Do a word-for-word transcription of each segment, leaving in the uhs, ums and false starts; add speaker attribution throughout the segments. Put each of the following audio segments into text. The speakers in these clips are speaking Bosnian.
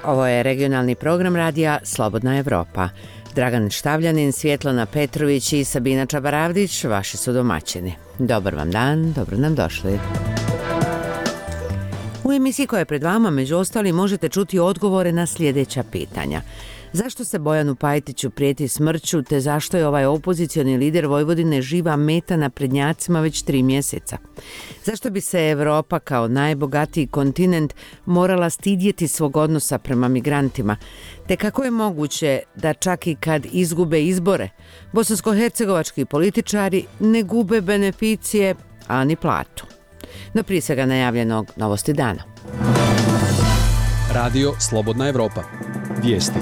Speaker 1: Ovo je regionalni program radija Slobodna Evropa. Dragan Štavljanin, Svjetlana Petrović i Sabina Čabaravdić vaši su domaćini. Dobar vam dan, dobro nam došli. U emisiji koja je pred vama, među ostalim, možete čuti odgovore na sljedeća pitanja. Zašto se Bojanu Pajtiću prijeti smrću, te zašto je ovaj opozicioni lider Vojvodine živa meta na prednjacima već tri mjeseca? Zašto bi se Evropa kao najbogatiji kontinent morala stidjeti svog odnosa prema migrantima? Te kako je moguće da čak i kad izgube izbore, bosansko-hercegovački političari ne gube beneficije, a ni platu? No prije svega najavljenog novosti dana.
Speaker 2: Radio Slobodna Evropa. Vijesti.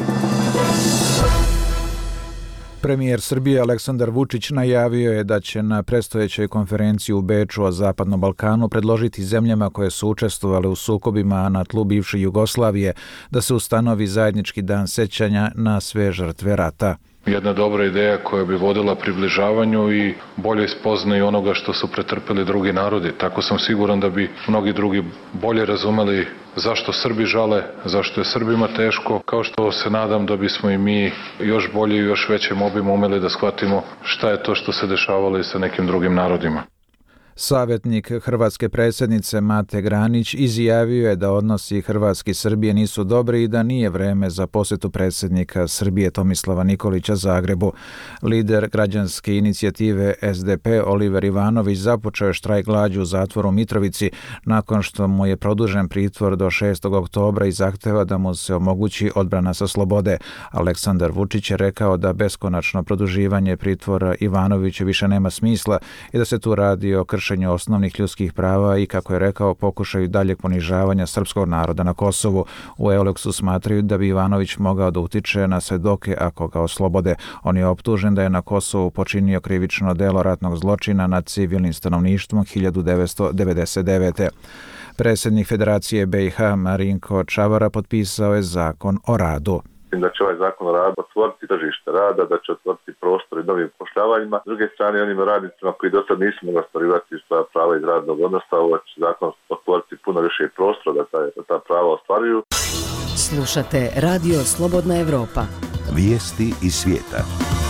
Speaker 3: Premijer Srbije Aleksandar Vučić najavio je da će na predstojećoj konferenciji u Beču o Zapadnom Balkanu predložiti zemljama koje su učestvovale u sukobima na tlu bivše Jugoslavije da se ustanovi zajednički dan sećanja na sve žrtve rata.
Speaker 4: Jedna dobra ideja koja bi vodila približavanju i bolje spoznaju onoga što su pretrpeli drugi narodi. Tako sam siguran da bi mnogi drugi bolje razumeli zašto Srbi žale, zašto je Srbima teško, kao što se nadam da bismo i mi još bolje i još većem obimu umeli da shvatimo šta je to što se dešavalo i sa nekim drugim narodima.
Speaker 3: Savjetnik hrvatske predsjednice Mate Granić izjavio je da odnosi Hrvatske i Srbije nisu dobri i da nije vreme za posjetu predsjednika Srbije Tomislava Nikolića Zagrebu. Lider građanske inicijative S D P Oliver Ivanović započeo je štrajk glađu u zatvoru Mitrovici nakon što mu je produžen pritvor do šestog oktobra i zahteva da mu se omogući odbrana sa slobode. Aleksandar Vučić je rekao da beskonačno produživanje pritvora Ivanovića više nema smisla i da se tu radi o kršenju osnovnih ljudskih prava i, kako je rekao, pokušaju daljeg ponižavanja srpskog naroda na Kosovu. U Euleksu smatraju da bi Ivanović mogao da utiče na svedoke ako ga oslobode. On je optužen da je na Kosovu počinio krivično delo ratnog zločina nad civilnim stanovništvom hiljadu devetsto devedeset devete. Predsjednik Federacije B i H Marinko Čavara potpisao je zakon o radu.
Speaker 5: Da će ovaj zakon o radu otvoriti tržište rada, da će otvoriti prostor i novim pošljavanjima. S druge strane, onim radnicima koji do sad nisu mogli ostvarivati svoja prava iz radnog odnosa, ovaj će zakon otvoriti puno više prostora da ta, da ta prava ostvaruju.
Speaker 6: Slušate Radio Slobodna Evropa.
Speaker 7: Vijesti iz svijeta.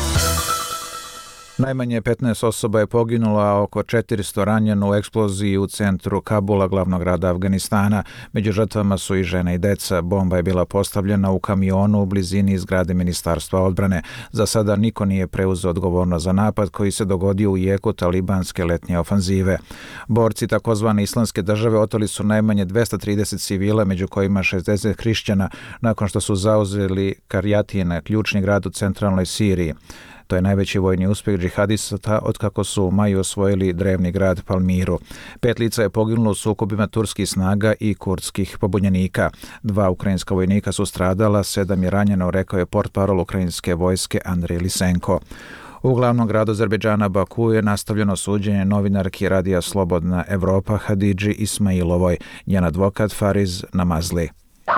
Speaker 3: Najmanje petnaest osoba je poginulo, a oko četiristo ranjeno u eksploziji u centru Kabula, glavnog grada Afganistana. Među žrtvama su i žene i deca. Bomba je bila postavljena u kamionu u blizini zgrade Ministarstva odbrane. Za sada niko nije preuzeo odgovornost za napad koji se dogodio u jeku talibanske letnje ofanzive. Borci takozvane Islamske države oteli su najmanje dvesta trideset civila, među kojima šezdeset hrišćana, nakon što su zauzeli Karjatin, ključni grad u centralnoj Siriji. To je najveći vojni uspjeh džihadista otkako su u maju osvojili drevni grad Palmiru. Pet lica je poginulo u sukobima turskih snaga i kurdskih pobunjenika. Dva ukrajinska vojnika su stradala, sedam je ranjeno, rekao je portparol ukrajinske vojske Andrej Lisenko. U glavnom gradu Azerbejdžana Baku je nastavljeno suđenje novinarki radija Slobodna Evropa Hadidži Ismailovoj. Njen advokat Fariz Namazli.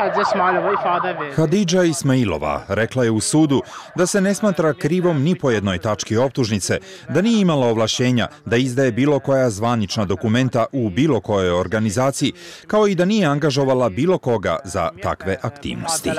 Speaker 8: Hadidža Ismailova rekla je u sudu da se ne smatra krivom ni po jednoj tački optužnice, da nije imala ovlašćenja da izdaje bilo koja zvanična dokumenta u bilo kojoj organizaciji, kao i da nije angažovala bilo koga za takve aktivnosti.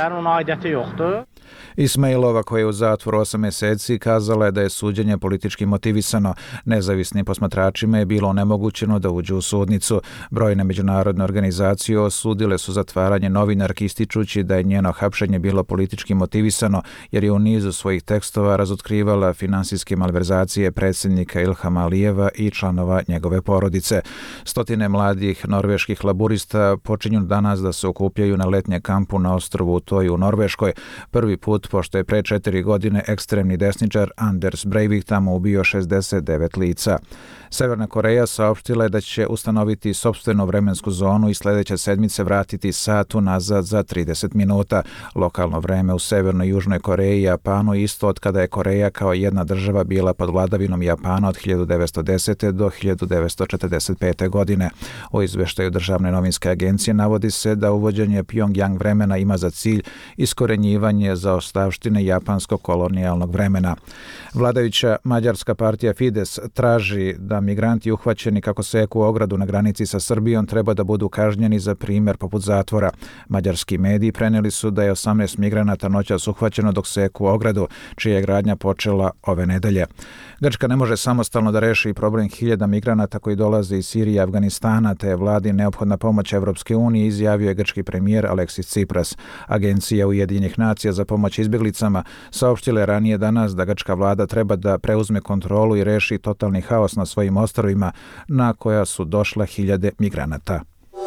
Speaker 3: Ismailova, koja je u zatvoru osam mjeseci, kazala je da je suđenje politički motivisano. Nezavisnim posmatračima je bilo onemogućeno da uđu u sudnicu. Brojne međunarodne organizacije osudile su zatvaranje novinarki, ističući da je njeno hapšenje bilo politički motivisano, jer je u nizu svojih tekstova razotkrivala finansijske malverzacije predsjednika Ilhama Alijeva i članova njegove porodice. Stotine mladih norveških laburista počinju danas da se okupljaju na letnje kampu na ostrvu Utøy u Norveškoj. Prvi put, pošto je pre četiri godine ekstremni desničar Anders Breivik tamo ubio šezdeset devet lica. Severna Koreja saopštila je da će ustanoviti sopstvenu vremensku zonu i sljedeće sedmice vratiti sat unazad za trideset minuta. Lokalno vreme u Severnoj i Južnoj Koreji i Japanu isto od kada je Koreja kao jedna država bila pod vladavinom Japana od hiljadu devetsto desete do hiljadu devetsto četrdeset pete. godine. U izveštaju Državne novinske agencije navodi se da uvođenje Pyongyang vremena ima za cilj iskorenjivanje za zaostavštine japanskog kolonijalnog vremena. Vladajuća mađarska partija Fides traži da migranti uhvaćeni kako seku ogradu na granici sa Srbijom treba da budu kažnjeni za primjer poput zatvora. Mađarski mediji prenijeli su da je osamnaest migranata noćas uhvaćeno dok seku ogradu, čija je gradnja počela ove nedelje. Grčka ne može samostalno da reši problem hiljada migranata koji dolaze iz Sirije i Afganistana, te je vladi neophodna pomoć Evropske unije, izjavio je grčki premijer Aleksis Tsipras. Agencija Ujedinjenih nacija za pomoć izbjeglicama saopštila je ranije danas da grčka vlada treba da preuzme kontrolu i reši totalni haos na svojim ostrvima na koja su došla hiljade migranata.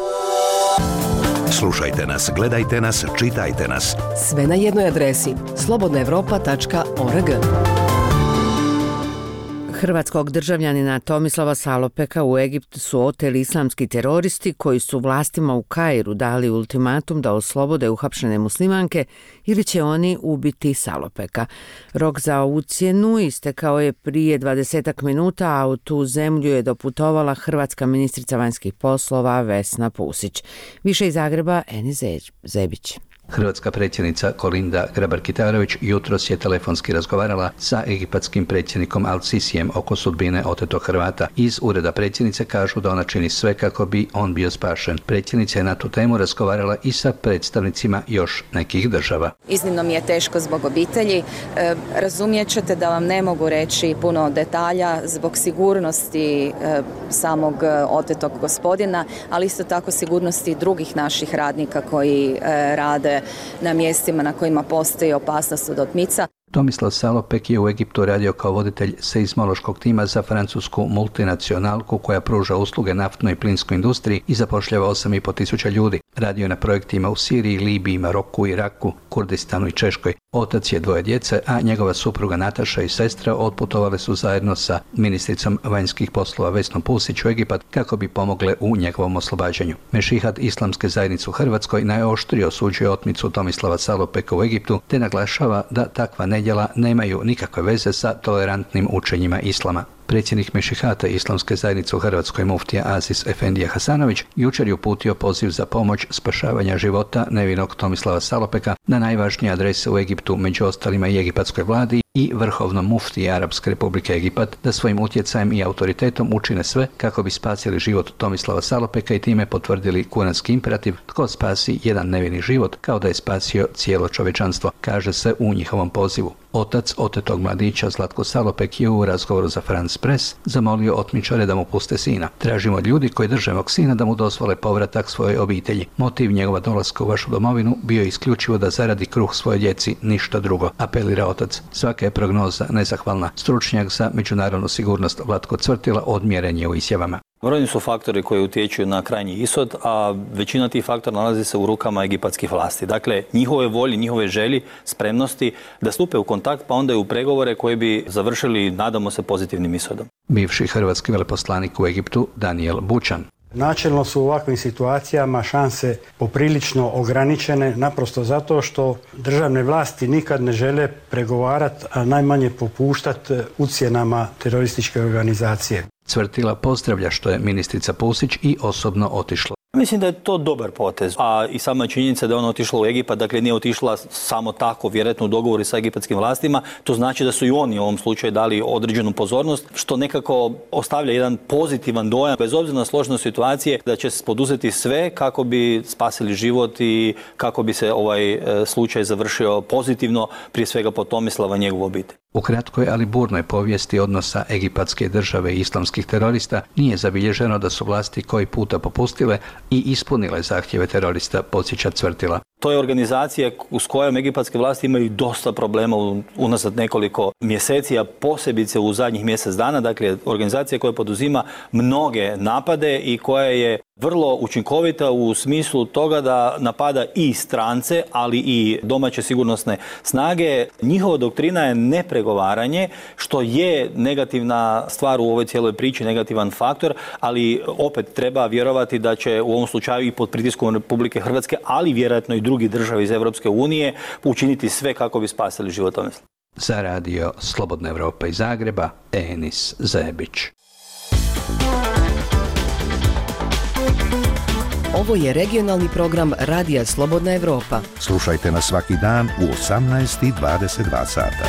Speaker 7: Slušajte nas, gledajte nas, čitajte nas.
Speaker 6: Sve na jednoj adresi slobodna evropa tačka org.
Speaker 1: Hrvatskog državljanina Tomislava Salopeka u Egiptu su oteli islamski teroristi koji su vlastima u Kairu dali ultimatum da oslobode uhapšene muslimanke ili će oni ubiti Salopeka. Rok za ucjenu istekao je prije dvadesetak minuta, a u tu zemlju je doputovala hrvatska ministrica vanjskih poslova Vesna Pusić. Više iz Zagreba, Eni Zebić.
Speaker 9: Hrvatska predsjednica Kolinda Grabar-Kitarović jutros je telefonski razgovarala sa egipatskim predsjednikom Al-Sisijem oko sudbine otetog Hrvata. Iz ureda predsjednice kažu da ona čini sve kako bi on bio spašen. Predsjednica je na tu temu razgovarala i sa predstavnicima još nekih država.
Speaker 10: Iznimno mi je teško zbog obitelji. E, razumijet ćete da vam ne mogu reći puno detalja zbog sigurnosti e, samog otetog gospodina, ali isto tako sigurnosti drugih naših radnika koji e, rade na mjestima na kojima postoji opasnost od otmica.
Speaker 9: Tomislav Salopek je u Egiptu radio kao voditelj seizmološkog tima za francusku multinacionalku koja pruža usluge naftnoj i plinskoj industriji i zapošljava osam i pol tisuća ljudi. Radio na projektima u Siriji, Libiji, Maroku, Iraku, Kurdistanu i Češkoj. Otac je dvoje djece, a njegova supruga Nataša i sestra otputovale su zajedno sa ministricom vanjskih poslova Vesnom Pusić u Egipat kako bi pomogle u njegovom oslobađanju. Mešihat Islamske zajednice u Hrvatskoj najoštrije osuđuje otmicu Tomislava Salopeka u Egiptu te naglašava da takva nedjela nemaju nikakve veze sa tolerantnim učenjima islama. Predsjednik Mešihata Islamske zajednice u Hrvatskoj muftija Aziz Efendija Hasanović jučer je uputio poziv za pomoć spašavanja života nevinog Tomislava Salopeka na najvažnije adrese u Egiptu, među ostalima i egipatskoj vladi i vrhovnom muftiji Arapske Republike Egipat, da svojim utjecajem i autoritetom učine sve kako bi spasili život Tomislava Salopeka i time potvrdili kuranski imperativ tko spasi jedan nevini život kao da je spasio cijelo čovječanstvo, kaže se u njihovom pozivu. Otac otetog mladića Zlatko Salopek je u razgovoru za France Press zamolio otmičare da mu puste sina. Tražimo od ljudi koji drže mog sina da mu dozvole povratak svojoj obitelji. Motiv njegova dolaska u vašu domovinu bio je isključivo da zaradi kruh svoje djeci, ništa drugo, apelira otac. Svaka je prognoza nezahvalna. Stručnjak za međunarodnu sigurnost Vlatko Cvrtila odmjeren je u izjavama.
Speaker 11: Brojni su faktori koji utječu na krajnji ishod, a većina tih faktora nalazi se u rukama egipatskih vlasti. Dakle, njihove volje, njihove želji, spremnosti da stupe u kontakt, pa onda i u pregovore koji bi završili, nadamo se, pozitivnim ishodom.
Speaker 9: Bivši hrvatski veleposlanik u Egiptu Daniel Bučan.
Speaker 12: Načelno su u ovakvim situacijama šanse poprilično ograničene, naprosto zato što državne vlasti nikad ne žele pregovarati, a najmanje popuštati ucjenama terorističke organizacije.
Speaker 9: Cvrtila pozdravlja što je ministrica Pusić i osobno otišla.
Speaker 11: Mislim da je to dobar potez, a i sama činjenica da je ona otišla u Egipat, dakle nije otišla samo tako, vjerojatno u dogovoru sa egipatskim vlastima, to znači da su i oni u ovom slučaju dali određenu pozornost, što nekako ostavlja jedan pozitivan dojam, bez obzira na složenost situacije, da će se poduzeti sve kako bi spasili život i kako bi se ovaj slučaj završio pozitivno, prije svega po Tomislava i njegovu obitelj.
Speaker 9: U kratkoj, ali burnoj povijesti odnosa egipatske države i islamskih terorista nije zabilježeno da su vlasti koji puta popustile i ispunile zahtjeve terorista, podsjeća Cvrtila.
Speaker 11: To je organizacija s kojom egipatske vlasti imaju dosta problema unazad nekoliko mjeseci, a posebice u zadnjih mjesec dana. Dakle, organizacija koja poduzima mnoge napade i koja je vrlo učinkovita u smislu toga da napada i strance, ali i domaće sigurnosne snage. Njihova doktrina je nepregovaranje, što je negativna stvar u ovoj cijeloj priči, negativan faktor, ali opet treba vjerovati da će u ovom slučaju i pod pritiskom Republike Hrvatske, ali vjerojatno i drugi države iz Europske unije učiniti sve kako bi spasili život Tomislava.
Speaker 9: Za radio Slobodna Evropa iz Zagreba, Enis Zebić.
Speaker 6: Ovo je regionalni program Radija Slobodna Evropa.
Speaker 7: Slušajte nas svaki dan u osamnaest i dvadeset dva sata.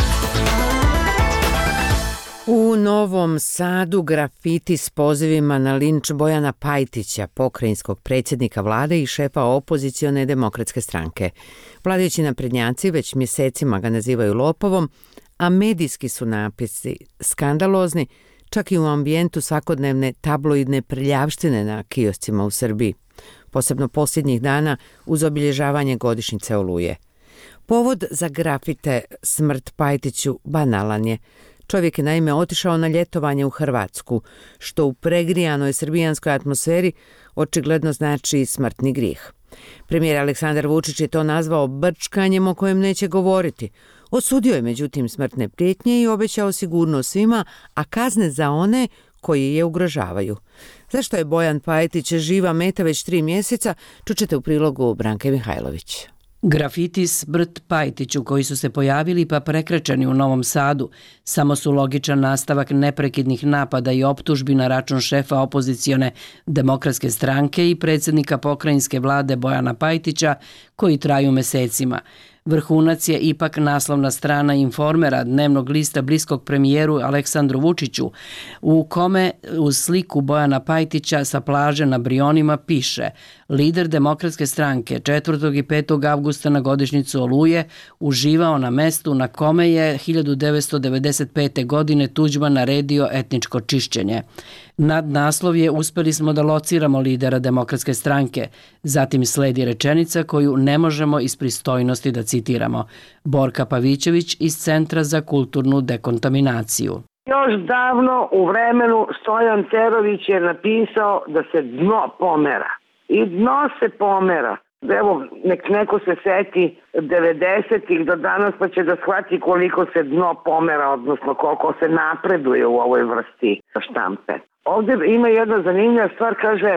Speaker 1: U Novom Sadu grafiti s pozivima na linč Bojana Pajtića, pokrajinskog predsjednika vlade i šefa opozicione demokratske stranke. Vladajući naprednjaci već mjesecima ga nazivaju lopovom, a medijski su napisi skandalozni, čak i u ambijentu svakodnevne tabloidne prljavštine na kioscima u Srbiji, posebno posljednjih dana uz obilježavanje godišnjice Oluje. Povod za grafite Smrt Pajtiću banalan je. Čovjek je naime otišao na ljetovanje u Hrvatsku, što u pregrijanoj srbijanskoj atmosferi očigledno znači smrtni grijeh. Premijer Aleksandar Vučić je to nazvao brčkanjem o kojem neće govoriti. Osudio je međutim smrtne prijetnje i obećao sigurnost svima, a kazne za one koji je ugrožavaju. Zašto je Bojan Pajtić živa meta već tri mjeseca, čućete u prilogu Branke Mihajlović.
Speaker 13: Grafiti Smrt Pajtiću koji su se pojavili pa prekrečeni u Novom Sadu samo su logičan nastavak neprekidnih napada i optužbi na račun šefa opozicione demokratske stranke i predsjednika pokrajinske vlade Bojana Pajtića koji traju mesecima. Vrhunac je ipak naslovna strana Informera, dnevnog lista bliskog premijeru Aleksandru Vučiću, u kome uz sliku Bojana Pajtića sa plaže na Brionima piše: lider demokratske stranke četvrtog i petog avgusta na godišnjicu Oluje uživao na mestu na kome je hiljadu devetsto devedeset pete. godine Tuđman naredio etničko čišćenje. Nad naslov je uspjeli smo da lociramo lidera demokratske stranke. Zatim sledi rečenica koju ne možemo iz pristojnosti da citiramo. Borka Pavićević iz Centra za kulturnu dekontaminaciju.
Speaker 14: Još davno u vremenu Stojan Cerović je napisao da se dno pomera. I dno se pomera. Evo, nek neko se seti devedesetih do danas pa će da shvati koliko se dno pomera, odnosno koliko se napreduje u ovoj vrsti štampe. Ovdje ima jedna zanimljiva stvar, kaže,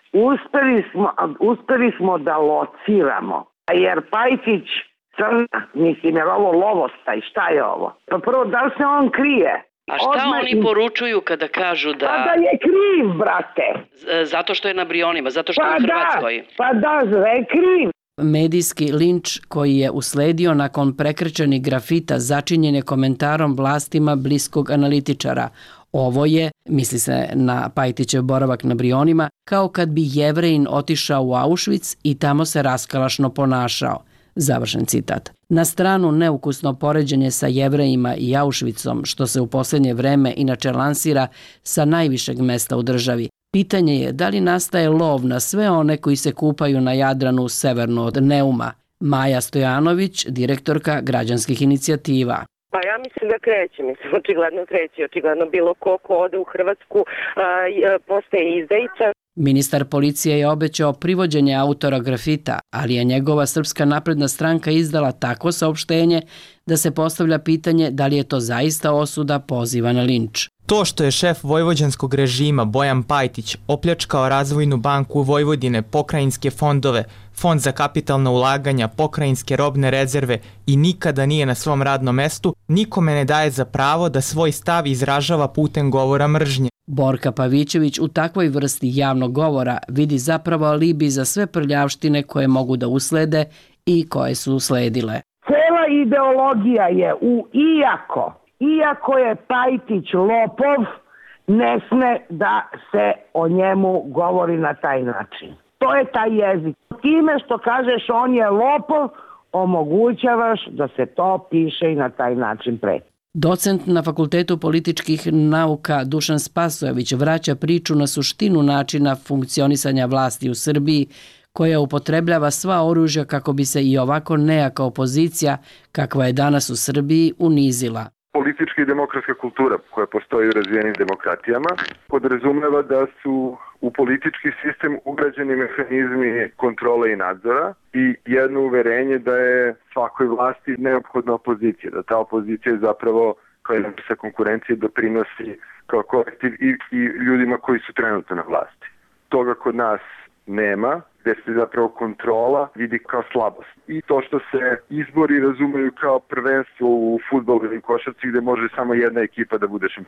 Speaker 14: uspeli smo, uspeli smo da lociramo, jer Pajtić crna, mislim, jer ovo lovostaj, šta je ovo? Pa prvo, da li se on krije?
Speaker 15: A šta Odmah oni poručuju kada kažu da...
Speaker 14: Pa da je kriv, brate.
Speaker 15: Zato što je na Brionima, zato što pa je u Hrvatskoj.
Speaker 14: Da, pa da, da je kriv.
Speaker 13: Medijski linč koji je usledio nakon prekrečenih grafita začinjen je komentarom vlastima bliskog analitičara. Ovo je, misli se na Pajtićev boravak na Brionima, kao kad bi Jevrejin otišao u Auschwitz i tamo se raskalašno ponašao. Završen citat. Na stranu neukusno poređenje sa Jevrejima i Auschwitzom, što se u posljednje vreme inače lansira sa najvišeg mesta u državi. Pitanje je da li nastaje lov na sve one koji se kupaju na Jadranu severno od Neuma. Maja Stojanović, direktorka građanskih inicijativa.
Speaker 16: Pa ja mislim da kreće, mislim, očigledno kreće, očigledno bilo ko ko ode u Hrvatsku a, postaje izdajica.
Speaker 13: Ministar policije je obećao privođenje autora grafita, ali je njegova Srpska napredna stranka izdala takvo saopštenje da se postavlja pitanje da li je to zaista osuda poziva na linč.
Speaker 17: To što je šef vojvođanskog režima Bojan Pajtić opljačkao Razvojnu banku Vojvodine, pokrajinske fondove, Fond za kapitalna ulaganja, pokrajinske robne rezerve i nikada nije na svom radnom mestu, nikome ne daje za pravo da svoj stav izražava putem govora mržnje.
Speaker 13: Borka Pavićević u takvoj vrsti javnog govora vidi zapravo alibi za sve prljavštine koje mogu da uslede i koje su usledile.
Speaker 14: Cela ideologija je u iako, iako je Pajtić lopov, ne sme da se o njemu govori na taj način. To je taj jezik. Time što kažeš on je lopov, omogućavaš da se to piše i na taj način pre.
Speaker 13: Docent na Fakultetu političkih nauka Dušan Spasojević vraća priču na suštinu načina funkcionisanja vlasti u Srbiji, koja upotrebljava sva oružja kako bi se i ovako nejaka opozicija, kakva je danas u Srbiji, unizila.
Speaker 18: Politička i demokratska kultura koja postoji u razvijenim demokratijama podrazumeva da su u politički sistem ugrađeni mehanizmi kontrole i nadzora i jedno uverenje da je svakoj vlasti neophodna opozicija, da ta opozicija je zapravo kao jedna vrsta konkurencije doprinosi kao kolektiv i, i ljudima koji su trenutno na vlasti. Toga kod nas nema, gdje se zapravo kontrola vidi kao slabost. I to što se izbori razumeju kao prvenstvo u fudbalu ili košarci gdje može samo jedna ekipa da bude šampion.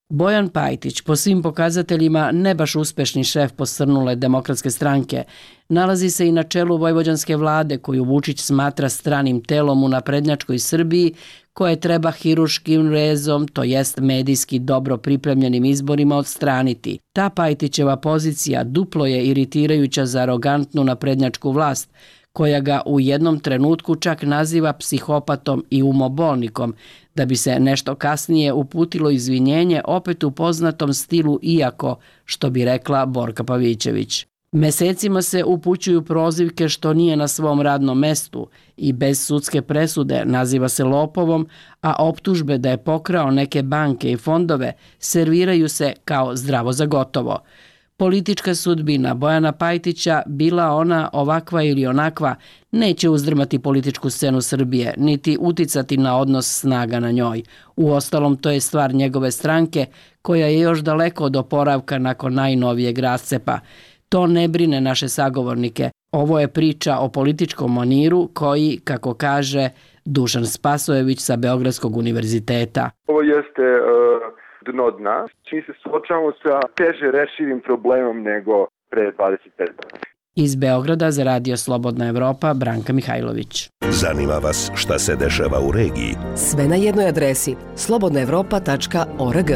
Speaker 13: Bojan Pajtić, po svim pokazateljima ne baš uspešni šef posrnule Demokratske stranke, nalazi se i na čelu vojvođanske vlade koju Vučić smatra stranim telom u naprednjačkoj Srbiji koje treba hiruškim rezom, to jest medijski dobro pripremljenim izborima odstraniti. Ta Pajtićeva pozicija duplo je iritirajuća za arogantnu naprednjačku vlast, koja ga u jednom trenutku čak naziva psihopatom i umobolnikom, da bi se nešto kasnije uputilo izvinjenje opet u poznatom stilu iako, što bi rekla Borka Pavićević. Mesecima se upućuju prozivke što nije na svom radnom mestu i bez sudske presude naziva se lopovom, a optužbe da je pokrao neke banke i fondove serviraju se kao zdravo za gotovo. Politička sudbina Bojana Pajtića, bila ona ovakva ili onakva, neće uzdrmati političku scenu Srbije, niti uticati na odnos snaga na njoj. Uostalom, to je stvar njegove stranke, koja je još daleko od oporavka nakon najnovijeg rascepa. To ne brine naše sagovornike. Ovo je priča o političkom maniru koji, kako kaže Dušan Spasojević sa Beogradskog univerziteta.
Speaker 18: Ovo jeste uh, dno dna. Mi se suočavamo sa teže rešivim problemom nego pre dvadeset pet godina.
Speaker 13: Iz Beograda za Radio Slobodna Evropa, Branka Mihajlović.
Speaker 7: Zanima vas šta se dešava u regiji?
Speaker 6: Sve na jednoj adresi slobodna evropa tačka org.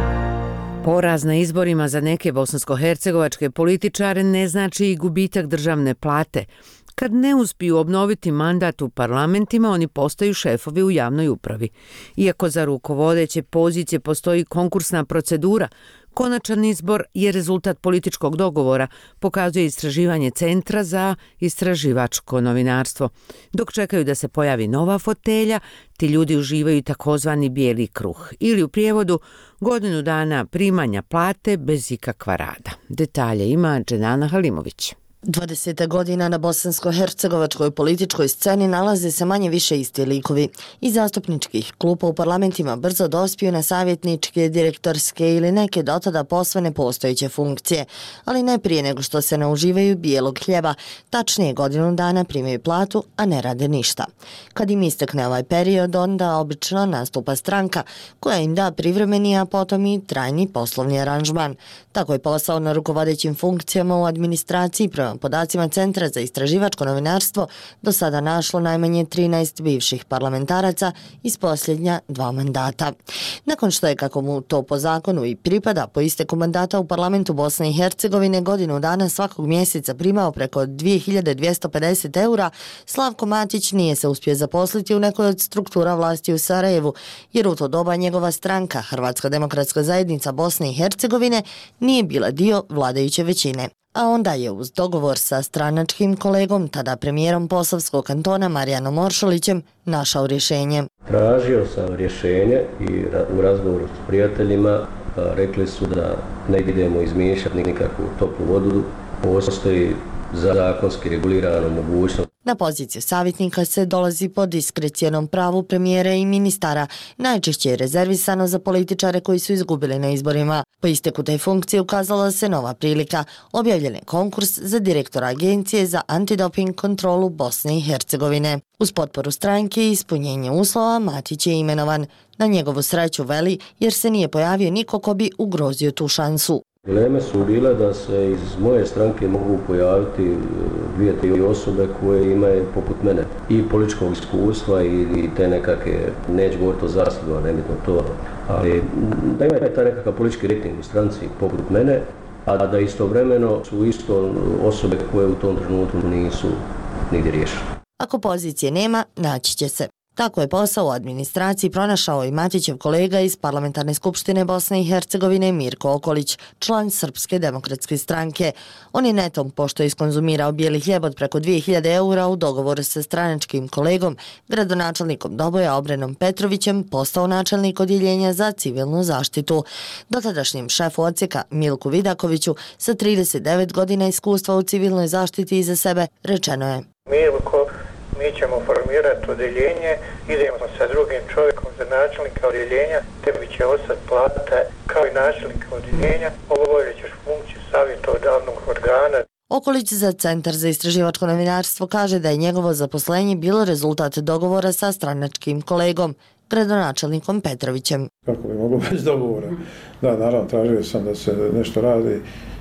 Speaker 1: Poraz na izborima za neke bosansko-hercegovačke političare ne znači i gubitak državne plate. Kad ne uspiju obnoviti mandat u parlamentima, oni postaju šefovi u javnoj upravi. Iako za rukovodeće pozicije postoji konkursna procedura, konačan izbor je rezultat političkog dogovora, pokazuje istraživanje Centra za istraživačko novinarstvo. Dok čekaju da se pojavi nova fotelja, ti ljudi uživaju takozvani bijeli kruh ili u prijevodu godinu dana primanja plate bez ikakva rada. Detalje ima Dženana Halimović.
Speaker 19: dvadeset godina na bosansko-hercegovačkoj političkoj sceni nalaze se manje više isti likovi. Iz zastupničkih klupa u parlamentima brzo dospiju na savjetničke, direktorske ili neke dotada posve nepostojeće funkcije, ali ne prije nego što se nauživaju bijelog hljeba, tačnije godinu dana primaju platu, a ne rade ništa. Kad im istekne ovaj period, onda obično nastupa stranka koja im da privremeni, a potom i trajni poslovni aranžman. Tako je posao na rukovodećim funkcijama u administraciji prema podacima Centra za istraživačko novinarstvo do sada našlo najmanje trinaest bivših parlamentaraca iz posljednja dva mandata. Nakon što je, kako mu to po zakonu i pripada, po isteku mandata u parlamentu Bosne i Hercegovine godinu dana svakog mjeseca primao preko dvije hiljade dvjesto pedeset eura, Slavko Matić nije se uspio zaposliti u nekoj od struktura vlasti u Sarajevu, jer u to doba njegova stranka, Hrvatska demokratska zajednica Bosne i Hercegovine, nije bila dio vladajuće većine. A onda je uz dogovor sa stranačkim kolegom, tada premijerom Posavskog kantona Marijanom Oršolićem, našao rješenje.
Speaker 20: Tražio sam rješenje i u razgovoru s prijateljima rekli su da ne idemo izmiješati nikakvu toplu vodu, postoji zakonski regulirano mogućnost.
Speaker 19: Na poziciju savjetnika se dolazi po diskrecijonom pravu premijera i ministara, najčešće je rezervisano za političare koji su izgubili na izborima. Po isteku te funkcije ukazala se nova prilika, objavljen je konkurs za direktora Agencije za antidoping kontrolu Bosne i Hercegovine. Uz potporu stranke i ispunjenje uslova Matić je imenovan. Na njegovu sreću veli, jer se nije pojavio niko ko bi ugrozio tu šansu.
Speaker 20: Dileme su bile da se iz moje stranke mogu pojaviti dvije, tri osobe koje imaju poput mene i političkog iskustva i, i te nekakve, neću govoriti o zasluga, nebitno to, ali da imaju taj nekakav politički rating u stranci poput mene, a da istovremeno su isto osobe koje u tom trenutku nisu nigdje riješene.
Speaker 19: Ako pozicije nema, naći će se. Tako je posao u administraciji pronašao i Matićev kolega iz Parlamentarne skupštine Bosne i Hercegovine Mirko Okolić, član Srpske demokratske stranke. On je netom, pošto je iskonzumirao bijeli hljeb od preko dvije hiljade eura u dogovoru sa stranačkim kolegom, gradonačelnikom Doboja Obrenom Petrovićem, postao načelnik odjeljenja za civilnu zaštitu. Dotadašnjem šefu odsjeka Milku Vidakoviću sa trideset devet godina iskustva u civilnoj zaštiti iza sebe rečeno je:
Speaker 21: Milko, mi ćemo formirati odjeljenje, idemo sa drugim čovjekom za načelnika odjeljenja, tebi će ostati plata kao i načelnika odjeljenja, obavljat ćeš funkciju savjetodavnog organa.
Speaker 19: Okolić za Centar za istraživačko novinarstvo kaže da je njegovo zaposlenje bilo rezultat dogovora sa stranačkim kolegom. gradonačelnikom Petrovićem.
Speaker 2: Kako bi moglo bez dogovora? Da, naravno, tražio sam da se nešto radi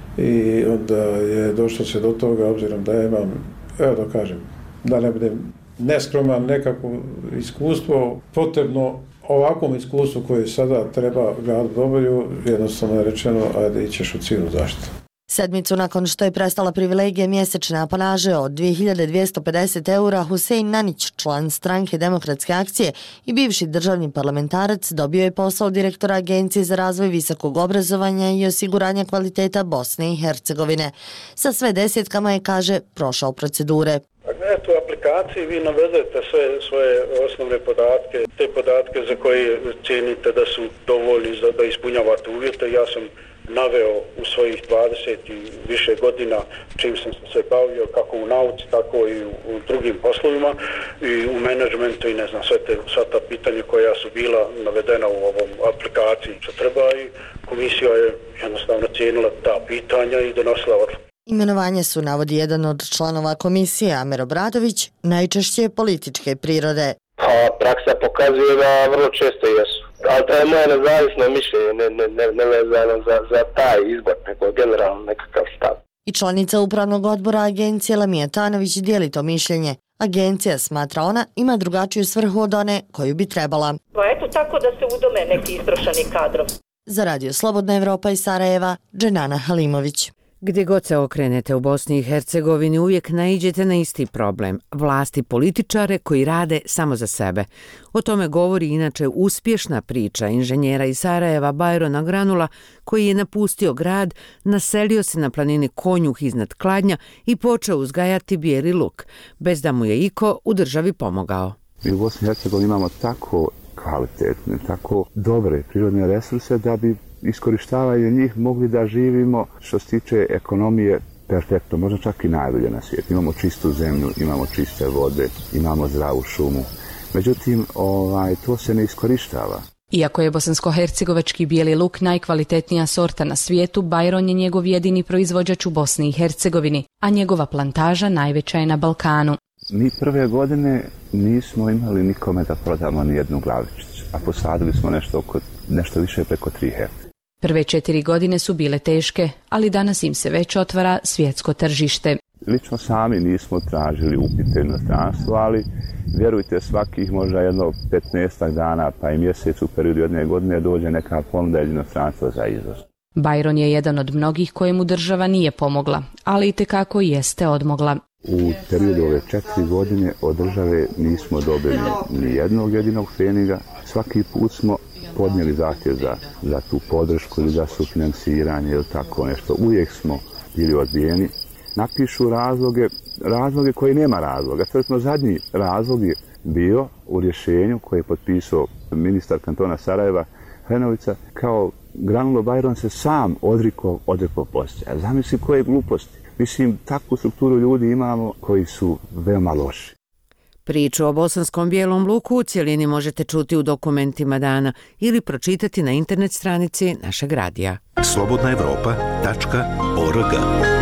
Speaker 2: i onda je došlo se do toga, obzirom da imam, evo da kažem, da ne budem neskroman, nekako iskustvo, potrebno ovakvom iskustvu koje sada treba grad Dobriju, jednostavno je rečeno, ajde ićeš u civilnu zaštitu.
Speaker 19: Sedmicu nakon što je prestala privilegija mjesečne apanaže od dvije hiljade dvjesto pedeset eura, Husein Nanić, član stranke Demokratske akcije i bivši državni parlamentarac, dobio je posao direktora Agencije za razvoj visokog obrazovanja i osiguranja kvaliteta Bosne i Hercegovine. Sa sve desetkama je, kaže, prošao procedure.
Speaker 21: U aplikaciji vi navedete sve svoje osnovne podatke, te podatke za koje cijenite da su dovoljni za da ispunjavate uvjete. Ja sam naveo u svojih dvadeset i više godina čim sam se bavio kako u nauci, tako i u drugim poslovima i u menadžmentu i ne znam sve, te, sve ta pitanja koja su bila navedena u ovom aplikaciji što treba i komisija je jednostavno cijenila ta pitanja i donosila odluku.
Speaker 19: Imenovanje su, navodi jedan od članova komisije, Amer Obradović, najčešće političke prirode.
Speaker 22: Pa praksa pokazuje da vrlo često jesu. Ali to je moje nezavisno mišljenje, ne, ne, ne, ne vezano za, za taj izbor, nego generalno nekakav stav.
Speaker 19: I članica upravnog odbora agencije Lamija Tanović dijeli to mišljenje. Agencija, smatra ona, ima drugačiju svrhu od one koju bi trebala.
Speaker 23: Pa eto tako da se udome neki istrošani kadrov.
Speaker 19: Za Radio Slobodna Evropa iz Sarajeva, Dženana Halimović.
Speaker 1: Gdje god se okrenete u Bosni i Hercegovini uvijek naiđete na isti problem, vlasti političare koji rade samo za sebe. O tome govori inače uspješna priča inženjera iz Sarajeva Bajrona Granula koji je napustio grad, naselio se na planini Konjuh iznad Kladnja i počeo uzgajati bijeli luk, bez da mu je iko u državi pomogao.
Speaker 24: Mi u Bosni i Hercegovini imamo tako kvalitetne, tako dobre prirodne resurse da bi iskorištavaju njih mogli da živimo što se tiče ekonomije perfektno, možda čak i najbolje na svijetu. Imamo čistu zemlju, imamo čiste vode, imamo zdravu šumu. Međutim, ovaj, to se ne iskorištava.
Speaker 25: Iako je bosansko-hercegovački bijeli luk najkvalitetnija sorta na svijetu, Bajron je njegov jedini proizvođač u Bosni i Hercegovini, a njegova plantaža najveća je na Balkanu.
Speaker 24: Mi prve godine nismo imali nikome da prodamo ni jednu glavičicu, a posadili smo nešto, oko, nešto više preko tri hektra.
Speaker 25: Prve četiri godine su bile teške, ali danas im se već otvara svjetsko tržište.
Speaker 24: Lično sami nismo tražili upite inostranstvo, ali vjerujte, svakih možda jedno petnaestak dana pa i mjesec u periodu jedne godine dođe neka ponuda iz inostranstva za izvoz.
Speaker 25: Bajron je jedan od mnogih kojemu država nije pomogla, ali itekako jeste odmogla.
Speaker 24: U periodu ove četiri godine od države nismo dobili ni jednog jedinog pfeniga. Svaki put smo podnijeli zahtjev za, za tu podršku ili za sufinansiranje ili tako nešto. Uvijek smo bili odbijeni. Napišu razloge, razloge koji nema razloga. Tvrtno zadnji razlog je bio u rješenju koje je potpisao ministar kantona Sarajeva Hrenovica, kao Granulo Bajron se sam odrikao, odrikao poslije. Zamislim koje gluposti. Mislim, takvu strukturu ljudi imamo koji su veoma loši.
Speaker 1: Priču o bosanskom bijelom luku u cijelini možete čuti u dokumentima dana ili pročitati na internet stranici našeg radija.
Speaker 7: slobodna evropa tačka org.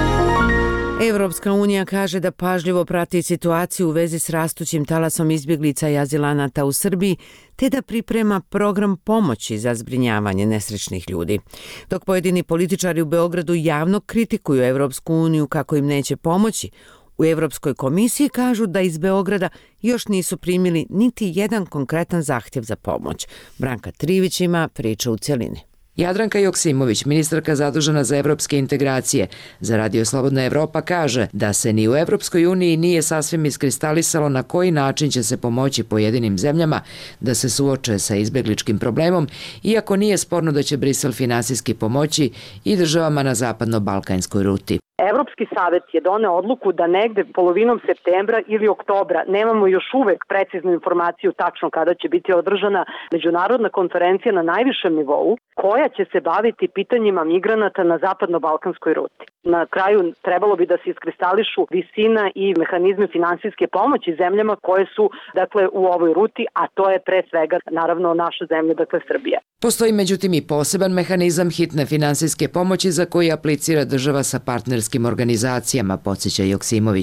Speaker 1: Evropska unija kaže da pažljivo prati situaciju u vezi s rastućim talasom izbjeglica i azilanata u Srbiji, te da priprema program pomoći za zbrinjavanje nesrećnih ljudi. Dok pojedini političari u Beogradu javno kritikuju Evropsku uniju kako im neće pomoći, u Evropskoj komisiji kažu da iz Beograda još nisu primili niti jedan konkretan zahtjev za pomoć. Branka Trivić ima priču u cjelini.
Speaker 26: Jadranka Joksimović, ministarka zadužena za evropske integracije, za Radio Slobodna Evropa kaže da se ni u Evropskoj uniji nije sasvim iskristalisalo na koji način će se pomoći pojedinim zemljama da se suoče sa izbjegličkim problemom, iako nije sporno da će Brisel finansijski pomoći i državama na zapadno-balkanskoj ruti.
Speaker 27: Evropski savjet je doneo odluku da negde polovinom septembra ili oktobra, nemamo još uvek preciznu informaciju tačno kada će biti održana međunarodna konferencija na najvišem nivou, koja će se baviti pitanjima migranata na zapadno-balkanskoj ruti. Na kraju trebalo bi da se iskristališu visina i mehanizmi finansijske pomoći zemljama koje su, dakle, u ovoj ruti, a to je pre svega naravno naša zemlja, dakle Srbija.
Speaker 26: Postoji međutim i poseban mehanizam hitne finansijske pomoći za koji aplicira država sa partnerskim organizacijama, podsjeća Joksimovićeva.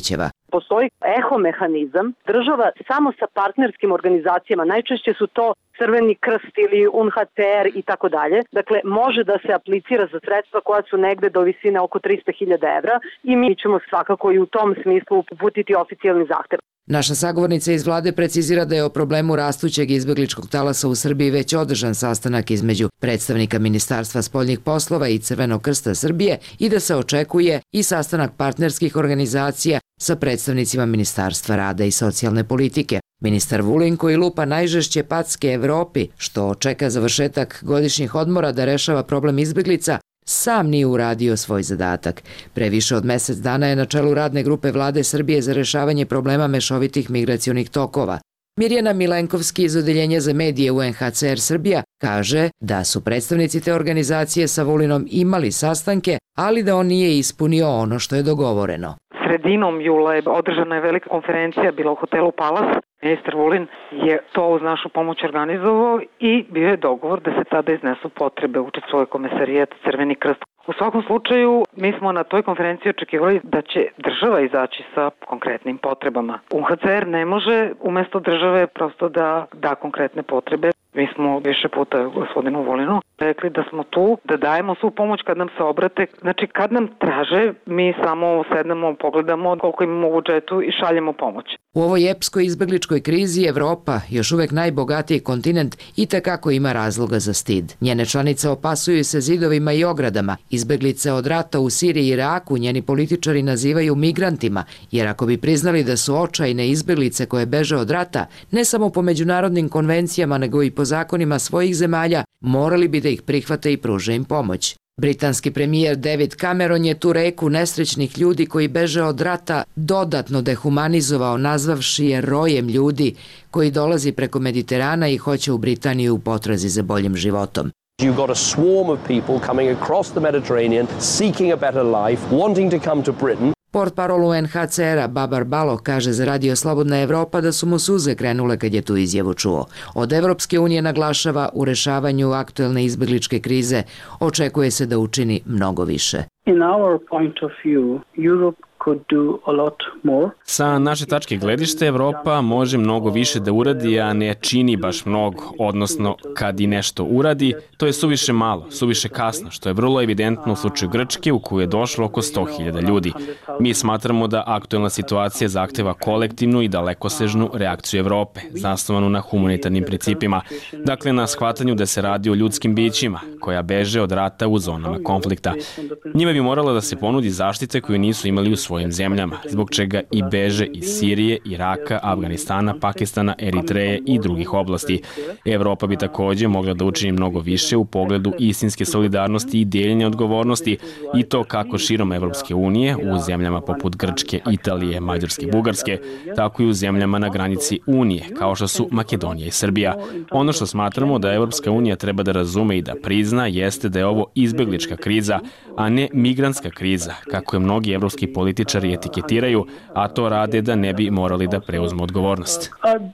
Speaker 27: Postoji eho mehanizam, država samo sa partnerskim organizacijama, najčešće su to Crveni krst ili U N H C R i tako dalje. Dakle, može da se aplicira za sredstva koja su negde do visine oko tristo hiljada evra i mi ćemo svakako i u tom smislu uputiti oficijalni zahtev.
Speaker 26: Naša sagovornica iz vlade precizira da je o problemu rastućeg izbegličkog talasa u Srbiji već održan sastanak između predstavnika Ministarstva spoljnih poslova i Crvenog krsta Srbije i da se očekuje i sastanak partnerskih organizacija sa predstavnicima Ministarstva rada i socijalne politike. Ministar Vulin, koji lupa najžešće packe Evropi, što čeka završetak godišnjih odmora da rešava problem izbeglica, sam nije uradio svoj zadatak. Pre više od mesec dana je na čelu radne grupe vlade Srbije za rešavanje problema mešovitih migracionih tokova. Mirjana Milenkovski iz Odeljenja za medije U N H C R Srbija kaže da su predstavnici te organizacije sa Vulinom imali sastanke, ali da on nije ispunio ono što je dogovoreno.
Speaker 3: Sredinom jula je održana je velika konferencija, bila u hotelu Palas. Ministar Vulin je to uz našu pomoć organizovao i bio je dogovor da se tada iznesu potrebe, učestvuje Komesarijat Crveni krst. U svakom slučaju, mi smo na toj konferenciji očekivali da će država izaći sa konkretnim potrebama. U N H C R ne može umesto države prosto da da konkretne potrebe. Mi smo više puta gospodinu Vulinu rekli da smo tu, da dajemo svu pomoć kad nam se obrate. Znači, kad nam traže, mi samo sednemo, pogledamo koliko imamo u budžetu i šaljemo pomoć.
Speaker 26: U ovoj epskoj izbegličkoj krizi Evropa, još uvek najbogatiji kontinent, itekako ima razloga za stid. Njene članice opasuju se zidovima i ogradama. Izbeglice od rata u Siriji i Iraku njeni političari nazivaju migrantima, jer ako bi priznali da su očajne izbeglice koje beže od rata, ne samo po međunarodnim konvencijama, nego i po zakonima svojih zemalja, morali bi da ih prihvate i pruže im pomoć. Britanski premijer David Cameron je tu reku nesrećnih ljudi koji beže od rata dodatno dehumanizovao, nazvavši je rojem ljudi koji dolazi preko Mediterana i hoće u Britaniju u potrazi za boljim životom.
Speaker 4: You've got a swarm of people coming across the Mediterranean, seeking a better life, wanting to come to Britain.
Speaker 26: Portparol U N H C R-a Babar Balo kaže za Radio Slobodna Evropa da su mu suze krenule kad je tu izjavu čuo. Od Evropske unije naglašava u rešavanju aktuelne izbegličke krize očekuje se da učini mnogo više.
Speaker 5: In our point of view, Europe could do a lot more.
Speaker 8: Sa naše tačke gledište, Evropa može mnogo više da uradi, a ne čini baš mnogo, odnosno kad i nešto uradi, to je suviše malo, suviše kasno, što je vrlo evidentno u slučaju Grčke u koju je došlo oko sto hiljada ljudi. Mi smatramo da aktuelna situacija zahteva kolektivnu i dalekosežnu reakciju Evrope, zasnovanu na humanitarnim principima, dakle na shvatanju da se radi o ljudskim bićima, koja beže od rata u zonama konflikta. Njima bi morala da se ponudi zaštite koju nisu imali u svojim zemljama, zbog čega i beže iz Sirije, Iraka, Afganistana, Pakistana, Eritreje i drugih oblasti. Evropa bi takođe mogla da učini mnogo više u pogledu istinske solidarnosti i dijeljenja odgovornosti i to kako širom Evropske unije u zemljama poput Grčke, Italije, Mađarske i Bugarske, tako i u zemljama na granici Unije, kao što su Makedonija i Srbija. Ono što smatramo da Evropska unija treba da razume i da prizna jeste da je ovo izbeglička kriza, a ne migrantska kriza, kako je mnogi evropski političari etiketiraju, a to rade da ne bi morali da preuzmu odgovornost.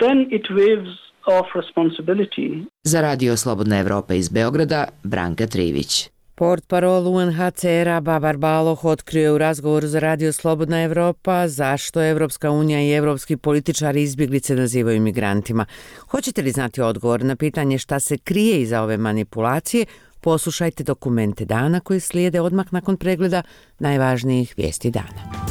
Speaker 26: Za Radio Slobodna Evropa iz Beograda, Branka Trivić.
Speaker 1: Portparol U N H C R-a Babar Baloh otkrio u razgovoru za Radio Slobodna Evropa zašto Evropska unija i evropski političari izbjeglice nazivaju migrantima. Hoćete li znati odgovor na pitanje šta se krije iza ove manipulacije? Poslušajte dokumente dana koji slijede odmah nakon pregleda najvažnijih vijesti dana.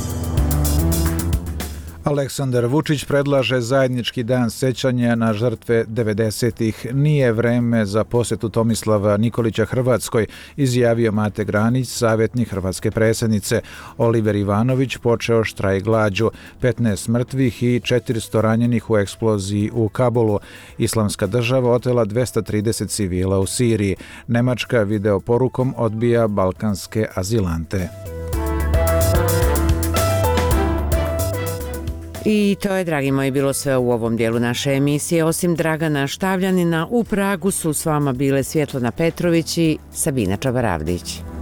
Speaker 10: Aleksandar Vučić predlaže zajednički dan sećanja na žrtve devedesetih. Nije vreme za posjetu Tomislava Nikolića Hrvatskoj, izjavio Mate Granić, savjetnik hrvatske predsjednice. Oliver Ivanović počeo štrajk glađu. petnaest mrtvih i četiristo ranjenih u eksploziji u Kabulu. Islamska država otela dvesta trideset civila u Siriji. Nemačka video porukom odbija balkanske azilante.
Speaker 1: I to je, dragi moji, bilo sve u ovom dijelu naše emisije. Osim Dragana Štavljanina, u Pragu su s vama bile Svjetlana Petrović i Sabina Čabaravdić.